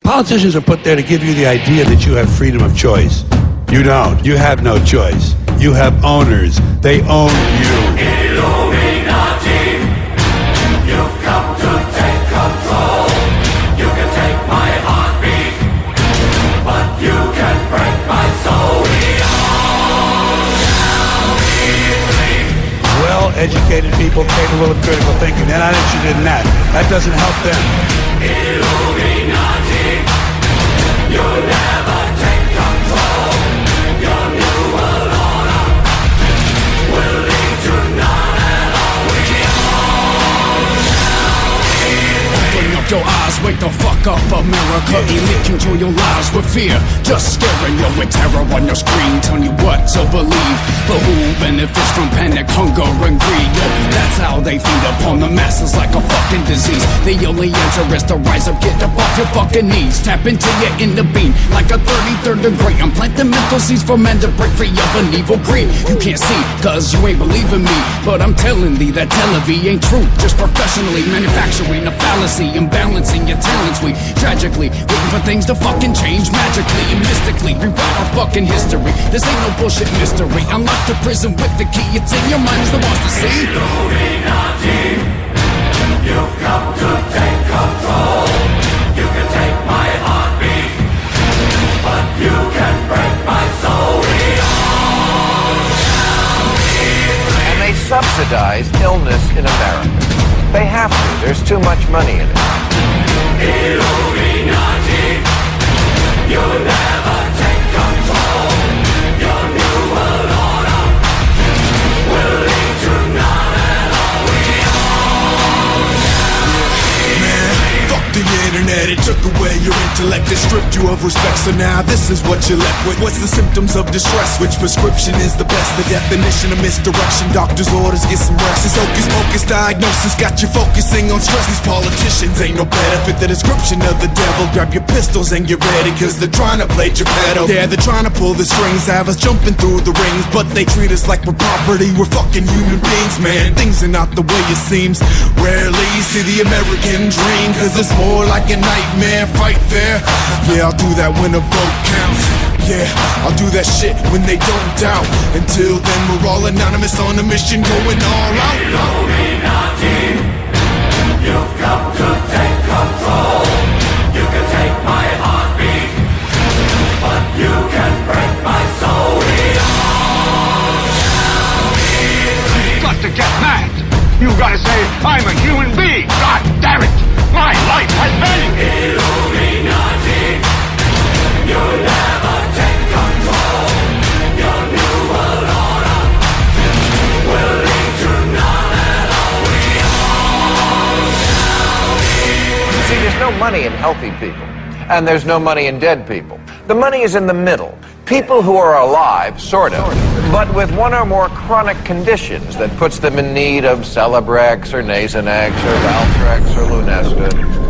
Politicians are put there to give you the idea that you have freedom of choice. You don't. You have no choice. You have owners. They own you. Illuminati, you've come to take control. You can take my heartbeat, but you can break my soul. Well-educated people capable of critical thinking. They're not interested in that. That doesn't help them. Illuminati, you'll never take control. Your new world order will lead to none at all. We all shall be free. Open up your eyes, wake the fuck up, America. Elite control your lives with fear, just scaring you with terror on your screen, telling you what to believe. But who benefits from panic, hunger, and greed? Yo, that's how they feed upon the masses like a fucking disease. The only answer is to rise up, get up off your fucking knees. Tap into your inner being like a 33rd degree. I'm planting mental seeds for men to break free of an evil greed. You can't see, cause you ain't believing me, but I'm telling thee that television ain't true. Just professionally manufacturing a fallacy, imbalancing your talents. We tragically waiting for things to fucking change magically and mystically rewrite our fucking history. This ain't no bullshit mystery. I'm locked to prison with the key. It's in your mind, is the ones to see. Illuminati, you've come to take control. You can take my heartbeat, but you can break my soul. We all shall be free. And they subsidize illness in America. They have to. There's too much money in it. Illuminati, you'll never take control. Your new world order will lead to none at all. We all shall be free. Fuck the internet, it took away your intellect. It stripped you of respect, so now this is what you're left with. What's the symptoms of distress? Which prescription is the best? The definition of misdirection, doctor's orders, get some rest. This hocus pocus diagnosis got you focusing on stress. These politicians ain't no better fit the description of the devil. Grab your pistols and get ready, cause they're trying to play Geppetto. Yeah, they're trying to pull the strings, have us jumping through the rings, but they treat us like we're property. We're fucking human beings, man. Things are not the way it seems. Rarely see the American dream, cause it's more like a nightmare. Fight fair. Yeah, I'll do that when a vote counts. Yeah, I'll do that shit when they don't doubt. Until then, we're all anonymous on a mission, going all out. Illuminati, you've come to take control. You can take my heartbeat, but you can break my soul. We all shall be free. You've got to get mad. You've got to say, I'm a human being. God damn it. My life has value. Illuminati, you'll never take control. Your new world order will lead to none at all. We all shall be free. See, there's no money in healthy people, and there's no money in dead people. The money is in the middle. People who are alive, sort of, but with one or more chronic conditions that puts them in need of Celebrex or Nasonex or Valtrex or Lunesta.